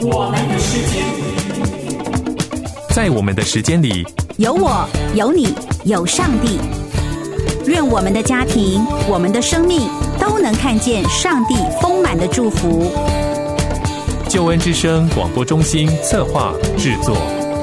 我们的时间， 在我们的时间里， 有我，有你，有上帝。愿我们的家庭，我们的生命都能看见上帝丰满的祝福。 救恩之声广播中心策划制作。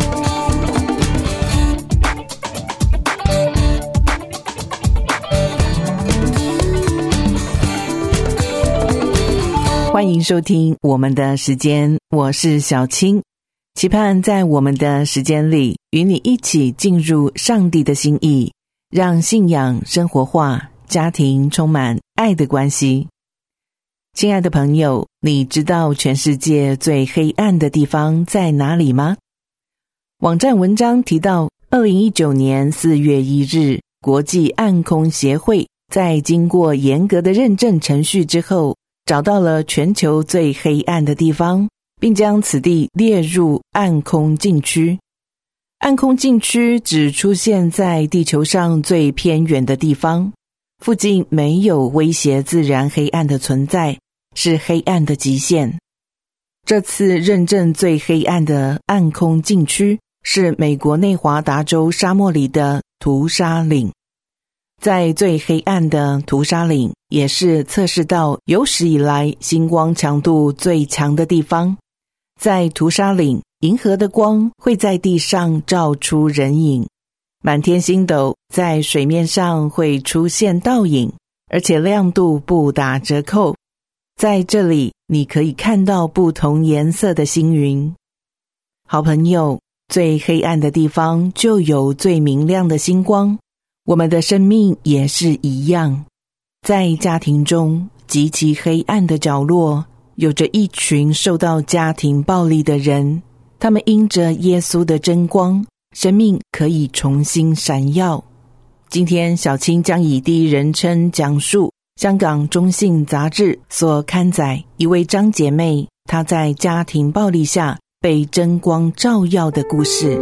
欢迎收听我们的时间，我是小青，期盼在我们的时间里与你一起进入上帝的心意，让信仰生活化，家庭充满爱的关系。亲爱的朋友，你知道全世界最黑暗的地方在哪里吗？网站文章提到2019年4月1日，国际暗空协会在经过严格的认证程序之后，找到了全球最黑暗的地方，并将此地列入暗空禁区。暗空禁区只出现在地球上最偏远的地方，附近没有威胁自然黑暗的存在，是黑暗的极限。这次认证最黑暗的暗空禁区是美国内华达州沙漠里的屠杀岭。在最黑暗的屠杀岭，也是测试到有史以来星光强度最强的地方。在屠杀岭，银河的光会在地上照出人影，满天星斗在水面上会出现倒影，而且亮度不打折扣。在这里，你可以看到不同颜色的星云。好朋友，最黑暗的地方就有最明亮的星光。我们的生命也是一样，在家庭中极其黑暗的角落，有着一群受到家庭暴力的人，他们因着耶稣的真光，生命可以重新闪耀。今天小青将以第一人称讲述香港中信杂志所刊载一位张姐妹，她在家庭暴力下被真光照耀的故事。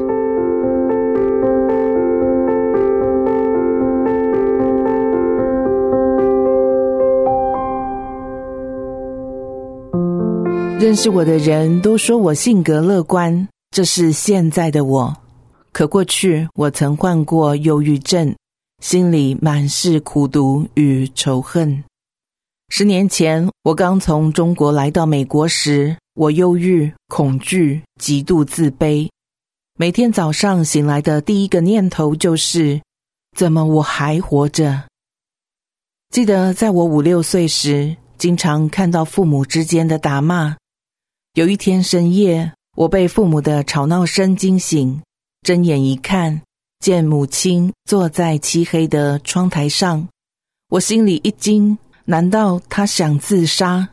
认识我的人都说我性格乐观，这是现在的我。可过去我曾患过忧郁症，心里满是苦毒与仇恨。10年前，我刚从中国来到美国时，我忧郁、恐惧、极度自卑。每天早上醒来的第一个念头就是，怎么我还活着？记得在我5、6岁时，经常看到父母之间的打骂。有一天深夜，我被父母的吵闹声惊醒，睁眼一看，见母亲坐在漆黑的窗台上，我心里一惊，难道她想自杀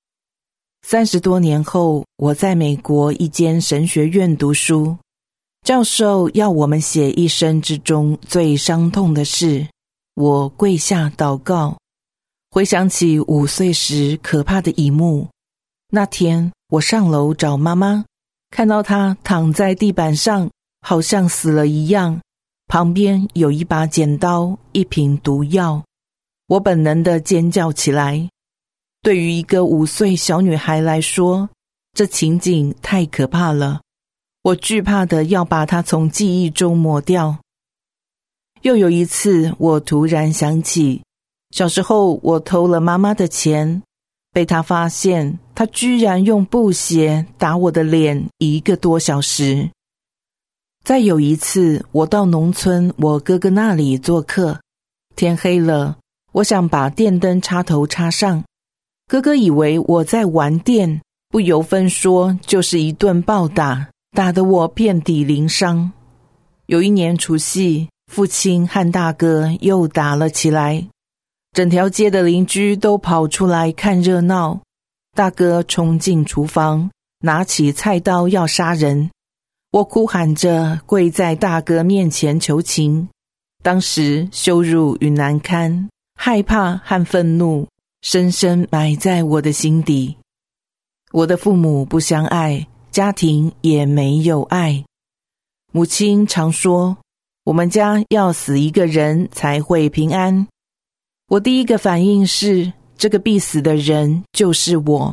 ？30多年后，我在美国一间神学院读书，教授要我们写一生之中最伤痛的事。我跪下祷告，回想起5岁时可怕的一幕。那天我上楼找妈妈，看到她躺在地板上，好像死了一样，旁边有一把剪刀，一瓶毒药。我本能地尖叫起来。对于一个5岁小女孩来说，这情景太可怕了，我惧怕的要把它从记忆中抹掉。又有一次，我突然想起，小时候我偷了妈妈的钱，被她发现，她居然用布鞋打我的脸1个多小时。再有一次，我到农村我哥哥那里做客，天黑了，我想把电灯插头插上，哥哥以为我在玩电，不由分说就是一顿暴打，打得我遍体鳞伤。有一年除夕，父亲和大哥又打了起来，整条街的邻居都跑出来看热闹。大哥冲进厨房，拿起菜刀要杀人，我哭喊着跪在大哥面前求情。当时羞辱与难堪，害怕和愤怒深深埋在我的心底。我的父母不相爱，家庭也没有爱。母亲常说，我们家要死一个人才会平安。我第一个反应是，这个必死的人就是我。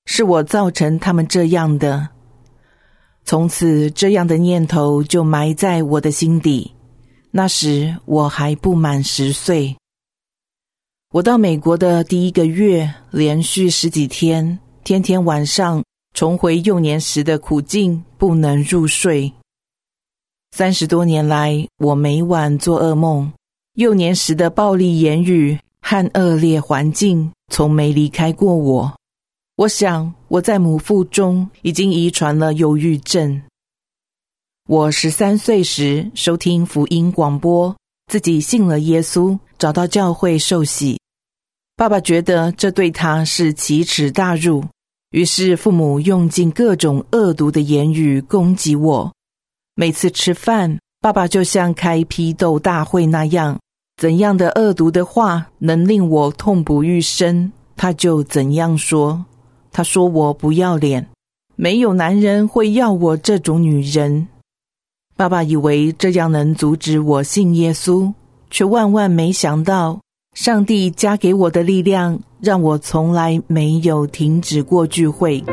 是我造成他们这样的。从此，这样的念头就埋在我的心底。那时我还不满10岁。我到美国的第1个月，连续10几天，天天晚上重回幼年时的苦境，不能入睡。30多年来，我每晚做噩梦，幼年时的暴力言语和恶劣环境从没离开过我。我想我在母腹中已经遗传了忧郁症。我13岁时收听福音广播，自己信了耶稣，找到教会受洗。爸爸觉得这对他是奇耻大辱，于是父母用尽各种恶毒的言语攻击我。每次吃饭，爸爸就像开批斗大会那样，怎样的恶毒的话能令我痛不欲生，他就怎样说。他说我不要脸，没有男人会要我这种女人。爸爸以为这样能阻止我信耶稣，却万万没想到，上帝加给我的力量，让我从来没有停止过聚会。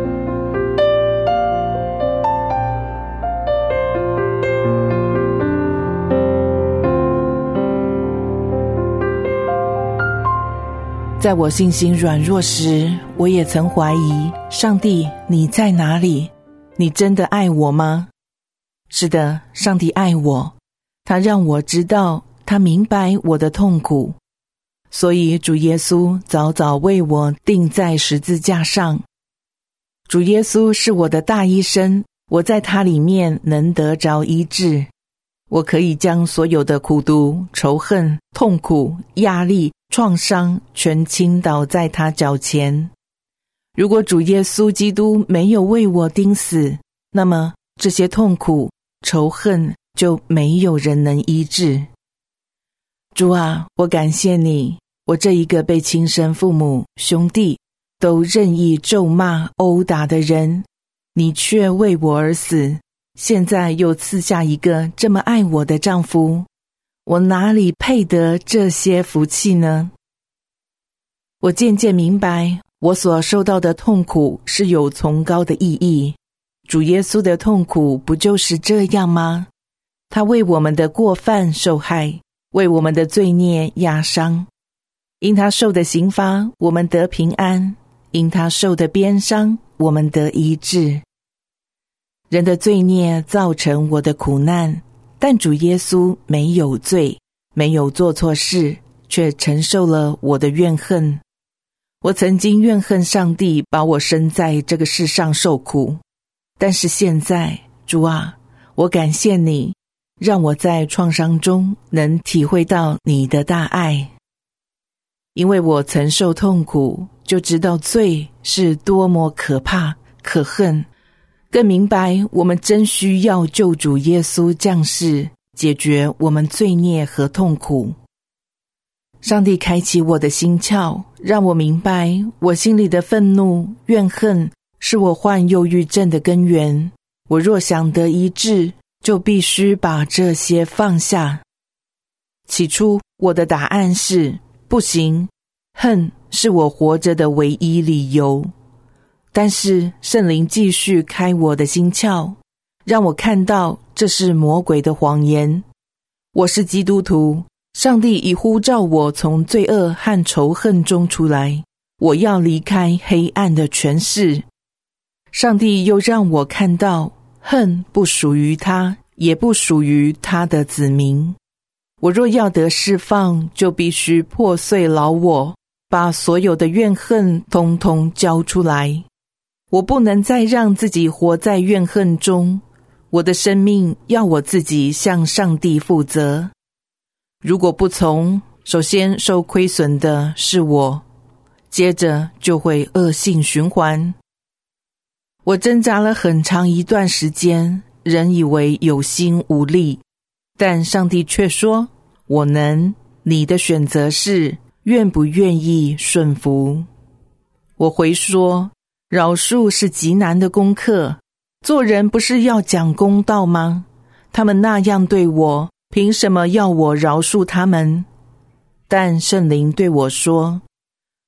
在我信心软弱时，我也曾怀疑，上帝，你在哪里？你真的爱我吗？是的，上帝爱我，他让我知道，他明白我的痛苦，所以主耶稣早早为我钉在十字架上。主耶稣是我的大医生，我在他里面能得着医治。我可以将所有的苦毒、仇恨、痛苦、压力、创伤全倾倒在他脚前。如果主耶稣基督没有为我钉死，那么这些痛苦、仇恨就没有人能医治。主啊，我感谢你，我这一个被亲生父母、兄弟都任意咒骂、殴打的人，你却为我而死，现在又赐下一个这么爱我的丈夫，我哪里配得这些福气呢？我渐渐明白，我所受到的痛苦是有崇高的意义。主耶稣的痛苦不就是这样吗？他为我们的过犯受害，为我们的罪孽压伤。因他受的刑罚，我们得平安；因他受的鞭伤，我们得医治。人的罪孽造成我的苦难，但主耶稣没有罪，没有做错事，却承受了我的怨恨。我曾经怨恨上帝把我生在这个世上受苦，但是现在，主啊，我感谢你，让我在创伤中能体会到你的大爱。因为我曾受痛苦，就知道罪是多么可怕、可恨，更明白我们真需要救主耶稣降世，解决我们罪孽和痛苦。上帝开启我的心窍，让我明白我心里的愤怒、怨恨是我患忧郁症的根源。我若想得医治，就必须把这些放下。起初，我的答案是不行，恨是我活着的唯一理由。但是圣灵继续开我的心窍，让我看到这是魔鬼的谎言。我是基督徒，上帝已呼召我从罪恶和仇恨中出来，我要离开黑暗的权势。上帝又让我看到，恨不属于他，也不属于他的子民。我若要得释放，就必须破碎老我，把所有的怨恨通通交出来。我不能再让自己活在怨恨中，我的生命要我自己向上帝负责。如果不从，首先受亏损的是我，接着就会恶性循环。我挣扎了很长一段时间，仍以为有心无力，但上帝却说，我能，你的选择是愿不愿意顺服。我回说，饶恕是极难的功课，做人不是要讲公道吗？他们那样对我，凭什么要我饶恕他们？但圣灵对我说，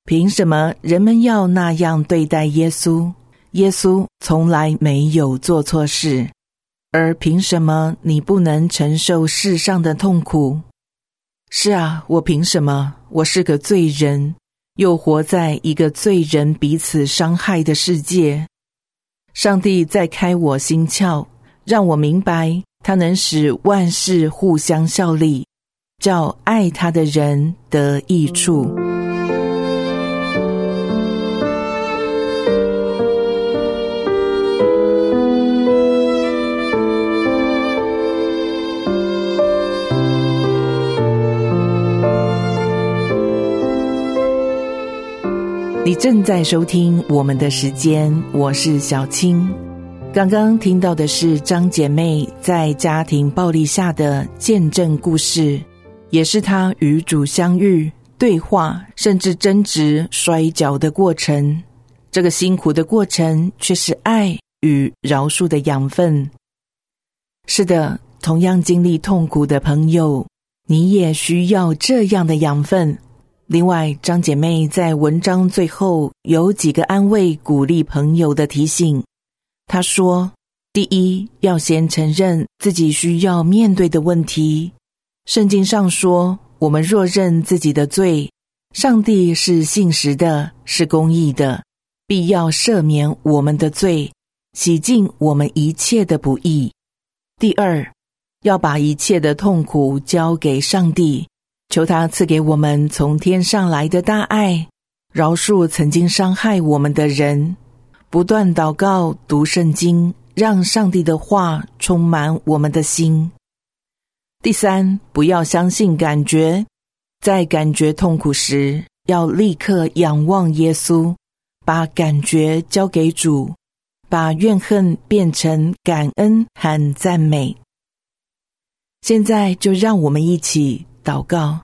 凭什么人们要那样对待耶稣？耶稣从来没有做错事，而凭什么你不能承受世上的痛苦？是啊，我凭什么？我是个罪人，又活在一个罪人彼此伤害的世界。上帝在开我心窍，让我明白他能使万事互相效力，叫爱他的人得益处。你正在收听我们的时间，我是小青。刚刚听到的是张姐妹在家庭暴力下的见证故事，也是她与主相遇、对话，甚至争执、摔跤的过程。这个辛苦的过程却是爱与饶恕的养分。是的，同样经历痛苦的朋友，你也需要这样的养分。另外，张姐妹在文章最后有几个安慰鼓励朋友的提醒。她说，第一，要先承认自己需要面对的问题。圣经上说，我们若认自己的罪，上帝是信实的，是公义的，必要赦免我们的罪，洗净我们一切的不义。第二，要把一切的痛苦交给上帝，求他赐给我们从天上来的大爱，饶恕曾经伤害我们的人，不断祷告、读圣经，让上帝的话充满我们的心。第三，不要相信感觉，在感觉痛苦时，要立刻仰望耶稣，把感觉交给主，把怨恨变成感恩和赞美。现在就让我们一起祷告。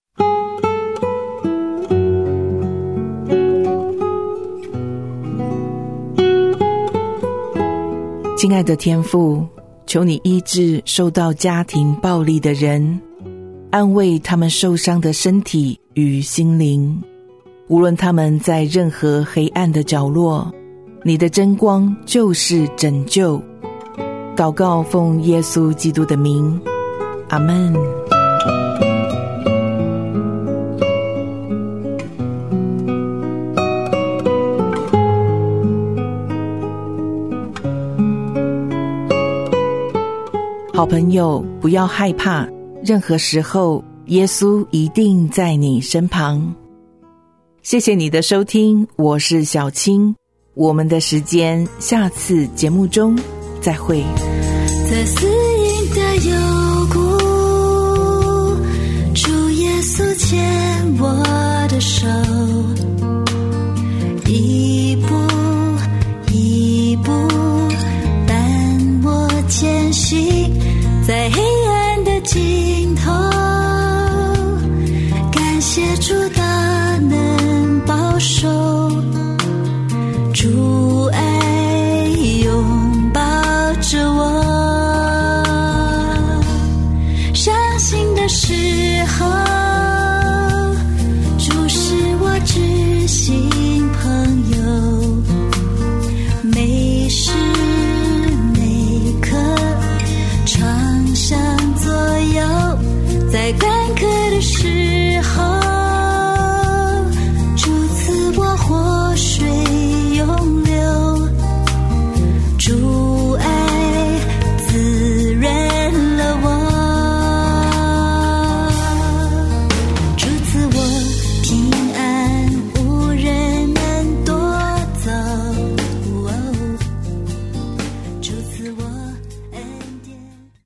亲爱的天父，求你医治受到家庭暴力的人，安慰他们受伤的身体与心灵。无论他们在任何黑暗的角落，你的真光就是拯救。祷告奉耶稣基督的名，阿们。好朋友，不要害怕，任何时候耶稣一定在你身旁。谢谢你的收听，我是小青，我们的时间下次节目中再会。 在死荫的